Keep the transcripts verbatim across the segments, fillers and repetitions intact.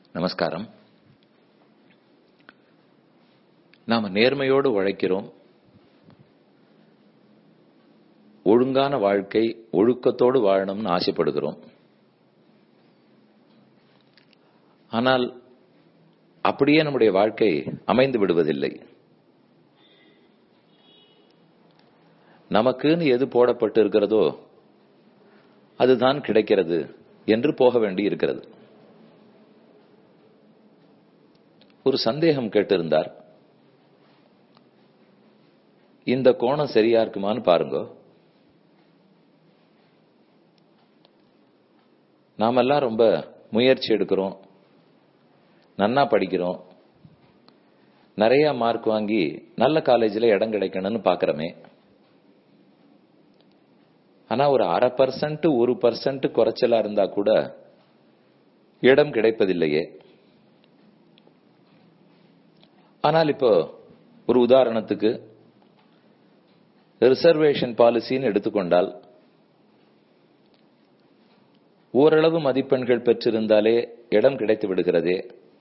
நமஸ்காரம். நாம நேர்மையோடு உழைக்கிறோம். ஒழுங்கான வாழ்க்கை, ஒழுக்கத்தோடு வாழணும்னு ஆசைப்படுகிறோம். ஆனால் அப்படியே நம்முடைய வாழ்க்கை அமைந்து விடுவதில்லை. நமக்குன்னு எது போடப்பட்டு இருக்கிறதோ அதுதான் கிடைக்கிறது என்று போக வேண்டி இருக்கிறது. ஒரு சந்தேகம் கேட்டிருந்தார். இந்த கோணம் சரியா இருக்குமான்னு பாருங்க. நாமெல்லாம் ரொம்ப முயற்சி எடுக்கிறோம், நன்னா படிக்கிறோம், நிறைய மார்க் வாங்கி நல்ல காலேஜில் இடம் கிடைக்கணும்னு பாக்கிறோமே. ஆனா ஒரு அரை பர்சன்ட் ஒரு பர்சன்ட் குறைச்சலா இருந்தா கூட இடம் கிடைப்பதில்லையே. ஆனால் இப்போ ஒரு உதாரணத்துக்கு ரிசர்வேஷன் பாலிசின்னு எடுத்துக்கொண்டால், ஓரளவு மதிப்பெண்கள் பெற்றிருந்தாலே இடம் கிடைத்து விடுகிறதே.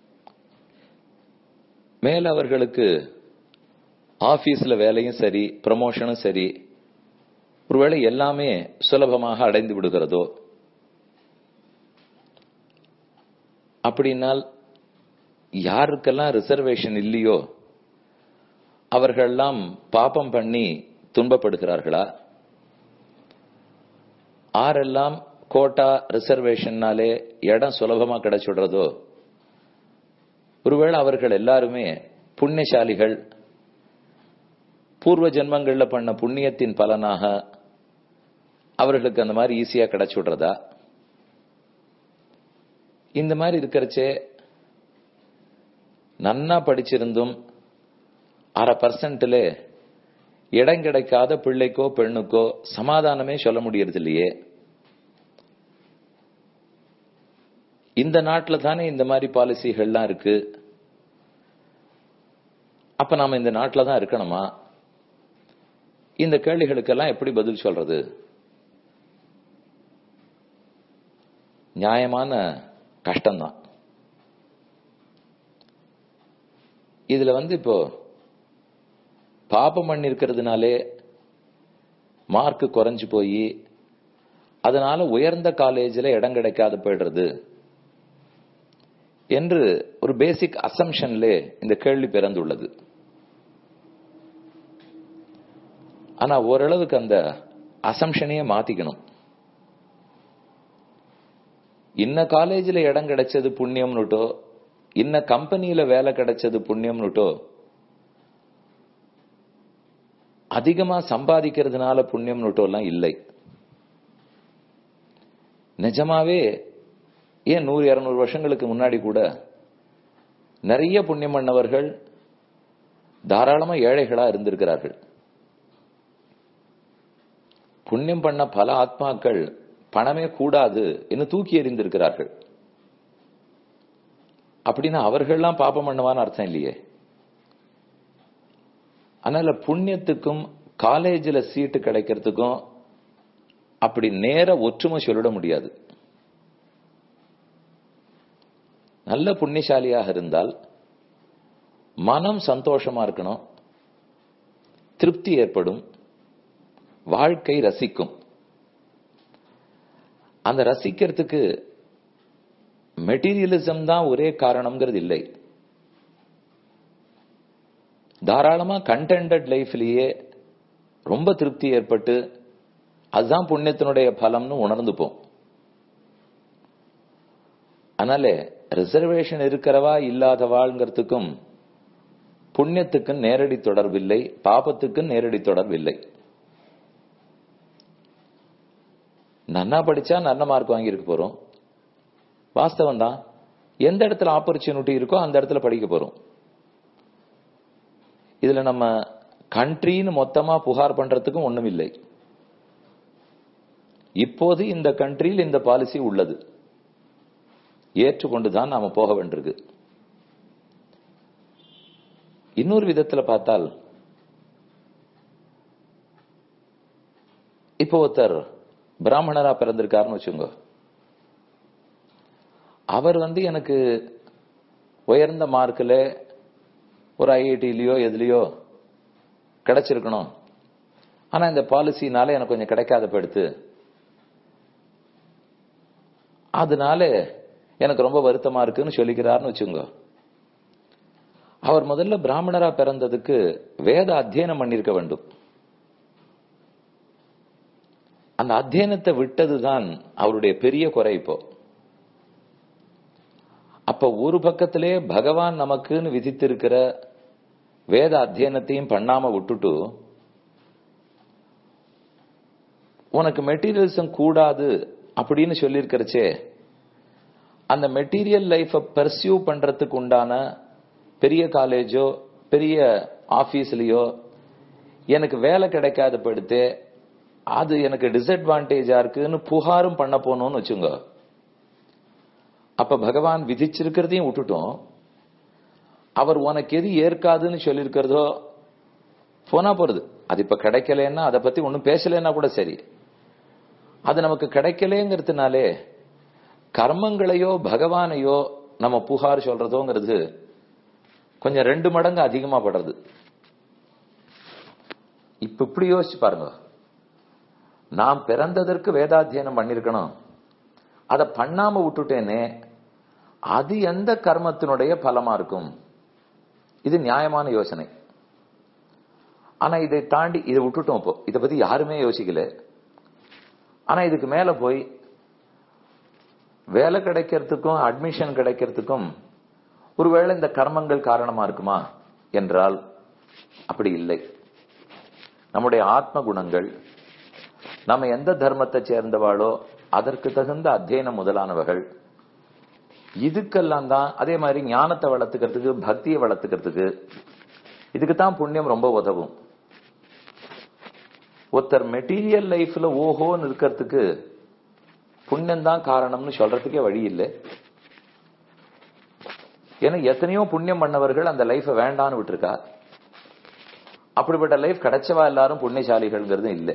மேல அவர்களுக்கு ஆபீஸ்ல வேலையும் சரி, ப்ரமோஷனும் சரி, ஒருவேளை எல்லாமே சுலபமாக அடைந்து விடுகிறதோ. அப்படின்னால் யாருக்கெல்லாம் ரிசர்வேஷன் இல்லையோ அவர்களெல்லாம் பாபம் பண்ணி துன்பப்படுகிறார்களா? ஆரெல்லாம் கோட்டா ரிசர்வேஷன்னாலே இடம் சுலபமா கிடைச்சுடுறதோ, ஒருவேளை அவர்கள் எல்லாருமே புண்ணியசாலிகள், பூர்வ ஜென்மங்கள்ல பண்ண புண்ணியத்தின் பலனாக அவர்களுக்கு அந்த மாதிரி ஈஸியா கிடைச்சுடுறதா? இந்த மாதிரி இருக்கிறச்சே நன்னா படிச்சிருந்தும் அரை பர்சன்ட்ல இடம் கிடைக்காத பிள்ளைக்கோ பெண்ணுக்கோ சமாதானமே சொல்ல முடியறது இல்லையே. இந்த நாட்டில் தானே இந்த மாதிரி பாலிசிகள்லாம் இருக்கு. அப்ப நாம இந்த நாட்டில் தான் இருக்கணுமா? இந்த கேள்விகளுக்கெல்லாம் எப்படி பதில் சொல்றது? நியாயமான கஷ்டம்தான். இதுல வந்து இப்போ பாபம் பண்ணி இருக்கிறதுனாலே மார்க் குறைஞ்சு போய் அதனால உயர்ந்த காலேஜில் இடம் கிடைக்காத போயிடுறது என்று ஒரு பேசிக் அசம்ஷன்ல இந்த கேள்வி பிறந்துள்ளது. ஆனா ஓரளவுக்கு அந்த அசம்ஷனையே மாத்திக்கணும். இன்ன காலேஜில் இடம் கிடைச்சது புண்ணியம்னுட்டோ, இன்ன கம்பெனியில வேலை கிடைச்சது புண்ணியம்னுட்டோ, அதிகமா சம்பாதிக்கிறதுனால புண்ணியம்னுட்டோ எல்லாம் இல்லை. நிஜமாவே ஏன் நூறு இருநூறு வருஷங்களுக்கு முன்னாடி கூட நிறைய புண்ணியம் பண்ணவர்கள் தாராளமா ஏழைகளா இருந்திருக்கிறார்கள். புண்ணியம் பண்ண பல ஆத்மாக்கள் பணமே கூடாது என்று தூக்கி எறிந்திருக்கிறார்கள். அப்படின்னா அவர்கள்லாம் பாப்பம் பண்ணுவான்னு அர்த்தம் இல்லையே. அதனால புண்ணியத்துக்கும் காலேஜில் சீட்டு கிடைக்கிறதுக்கும் அப்படி நேர ஒற்றுமை சொல்லிட முடியாது. நல்ல புண்ணியசாலியாக இருந்தால் மனம் சந்தோஷமா இருக்கணும், திருப்தி ஏற்படும், வாழ்க்கை ரசிக்கும். அந்த ரசிக்கிறதுக்கு மெட்டீரியலிசம் தான் ஒரே காரணம்ங்கிறது இல்லை. தாராளமா கண்டென்டட் லைஃப்லயே ரொம்ப திருப்தி ஏற்பட்டு அதுதான் புண்ணியத்தினுடைய பலம்னு உணர்ந்துப்போம். அதனால ரிசர்வேஷன் இருக்கிறவா இல்லாதவாள்ங்கிறதுக்கும் புண்ணியத்துக்கு நேரடி தொடர்பில்லை, பாபத்துக்கு நேரடி தொடர்பில்லை. நன்னா படிச்சா நல்ல மார்க் வாங்கியிருக்க போறோம், வாஸ்தவம் தான். எந்த இடத்துல ஆப்பர்ச்சுனிட்டி இருக்கோ அந்த இடத்துல படிக்க போறோம். இதுல நம்ம கண்ட்ரின்னு மொத்தமா புகார் பண்றதுக்கும் ஒண்ணும் இல்லை. இப்போது இந்த கண்ட்ரியில் இந்த பாலிசி உள்ளது, ஏற்றுக்கொண்டுதான் நாம போக வேண்டியிருக்கு. இன்னொரு விதத்துல பார்த்தால், இப்போ ஒருத்தர் பிராமணரா பிறந்திருக்காருன்னு வச்சுங்க. அவர் வந்து எனக்கு உயர்ந்த மார்க்ல ஒரு ஐஐடிலயோ எதுலயோ கிடைச்சிருக்கணும், ஆனா இந்த பாலிசினால எனக்கு கொஞ்சம் கிடைக்காத போயிடுத்து, அதனால எனக்கு ரொம்ப வருத்தமா இருக்குன்னு சொல்லிக்கிறாருன்னு வச்சுங்க. அவர் முதல்ல பிராமணரா பிறந்ததுக்கு வேத அத்தியனம் பண்ணிருக்க வேண்டும். அந்த அத்தியனத்தை விட்டதுதான் அவருடைய பெரிய குறை. இப்போ அப்ப ஒரு பக்கத்திலே பகவான் நமக்குன்னு விதித்திருக்கிற வேத அத்தியனத்தையும் பண்ணாம விட்டுட்டு உனக்கு மெட்டீரியலிசம் கூடாது அப்படின்னு சொல்லியிருக்கிறச்சே, அந்த மெட்டீரியல் லைஃப பர்சியூ பண்றதுக்கு உண்டான பெரிய காலேஜோ பெரிய ஆபீஸ்லயோ எனக்கு வேலை கிடைக்காத படுத்து அது எனக்கு டிஸ்அட்வான்டேஜா இருக்குன்னு புகாரும் பண்ண போனோம்னு வச்சுங்க. அப்ப பகவான் விதிச்சிருக்கிறதையும் விட்டுட்டோம், அவர் உனக்கு எது ஏற்காதுன்னு சொல்லியிருக்கிறதோ போனா போறது. அது இப்ப கிடைக்கலன்னா அதை பத்தி ஒன்னும் பேசலன்னா கூட சரி, அது நமக்கு கிடைக்கலங்கிறதுனாலே கர்மங்களையோ பகவானையோ நம்ம புகார் சொல்றதோங்கிறது கொஞ்சம் ரெண்டு மடங்கு அதிகமா படுறது. இப்ப இப்படி யோசிச்சு பாருங்க, நாம் பிறந்ததற்கு வேதாத்தியனம் பண்ணிருக்கணும், அதை பண்ணாம விட்டுட்டேனே, அது எந்த கர்மத்தினுடைய பலமா இருக்கும்? இது நியாயமான யோசனை. ஆனா இதை தாண்டி இதை விட்டுட்டோம். இப்போ இதை பத்தி யாருமே யோசிக்கல. ஆனா இதுக்கு மேல போய் வேலை கிடைக்கிறதுக்கும் அட்மிஷன் கிடைக்கிறதுக்கும் ஒருவேளை இந்த கர்மங்கள் காரணமா இருக்குமா என்றால் அப்படி இல்லை. நம்முடைய ஆத்ம குணங்கள், நம்ம எந்த தர்மத்தை சேர்ந்தவாளோ அதற்கு தகுந்த அத்தியனம் முதலானவர்கள், இதுக்கெல்லாம் தான். அதே மாதிரி ஞானத்தை வளர்த்துக்கிறதுக்கு பக்தியை வளர்த்துக்கிறதுக்கு இதுக்குத்தான் புண்ணியம் ரொம்ப உதவும். ஒருத்தர் மெட்டீரியல் லைஃப்ல ஓஹோன்னு இருக்கிறதுக்கு புண்ணியம் தான் காரணம்னு சொல்றதுக்கே வழி இல்லை. ஏன்னா எத்தனையோ புண்ணியம் பண்ணவர்கள் அந்த லைஃப வேண்டான்னு விட்டுருக்கா. அப்படிப்பட்ட லைஃப் கிடைச்சவா எல்லாரும் புண்ணியசாலிகள்ங்கிறது இல்லை.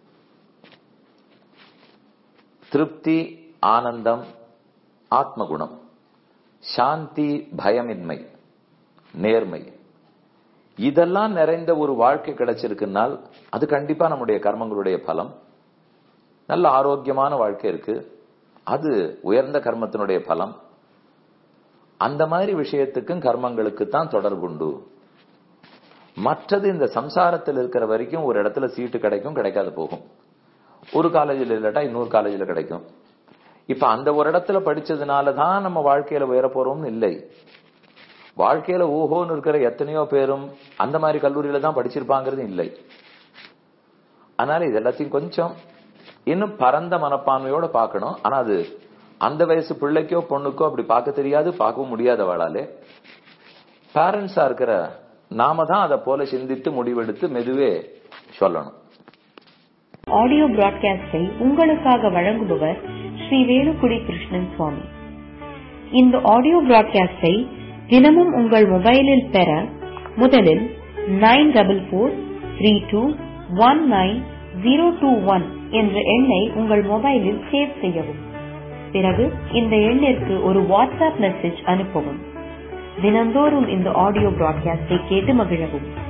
திருப்தி, ஆனந்தம், ஆத்மகுணம், சாந்தி, பயமின்மை, நேர்மை, இதெல்லாம் நிறைந்த ஒரு வாழ்க்கை கிடைச்சிருக்குனால் அது கண்டிப்பா நம்முடைய கர்மங்களுடைய பலம். நல்ல ஆரோக்கியமான வாழ்க்கை இருக்கு, அது உயர்ந்த கர்மத்தினுடைய பலம். அந்த மாதிரி விஷயத்துக்கும் கர்மங்களுக்கு தான் தொடர்புண்டு. மற்றது இந்த சம்சாரத்தில் இருக்கிற வரைக்கும் ஒரு இடத்துல சீட்டு கிடைக்கும், கிடைக்காது போகும். ஒரு காலேஜில் இல்லாட்டா இன்னொரு காலேஜில் கிடைக்கும். இப்ப அந்த ஒரு இடத்துல படிச்சதுனாலதான் நம்ம வாழ்க்கையில உயர போறோம்னு இல்லை. வாழ்க்கையில ஓஹோன்னு இருக்கிற எத்தனையோ பேரும் அந்த மாதிரி கல்லூரியில தான் படிச்சிருப்பாங்கிறது இல்லை. அதனால இது எல்லாத்தையும் கொஞ்சம் இன்னும் பரந்த மனப்பான்மையோட பார்க்கணும். ஆனா அது அந்த வயசு பிள்ளைக்கோ பொண்ணுக்கோ அப்படி பார்க்க தெரியாது, பார்க்கவும் முடியாத வாழாலே. பேரண்ட்ஸா இருக்கிற நாம தான் அதை போல சிந்தித்து முடிவெடுத்து மெதுவே சொல்லணும். ஆடியோ பிராட்காஸ்டை உங்களுக்காக வழங்குபவர் ஸ்ரீ வேலுக்குடி கிருஷ்ணன் சுவாமி. இந்த ஆடியோ பிராட்காஸ்டை தினமும் உங்கள் மொபைலில் பெற முதலில் nine double four three two one nine zero two one என்ற எண்ணை உங்கள் மொபைலில் சேவ் செய்யவும். பிறகு இந்த எண்ணிற்கு ஒரு வாட்ஸ்அப் மெசேஜ் அனுப்பவும். தினந்தோறும் இந்த ஆடியோ பிராட்காஸ்டை கேட்டு மகிழவும்.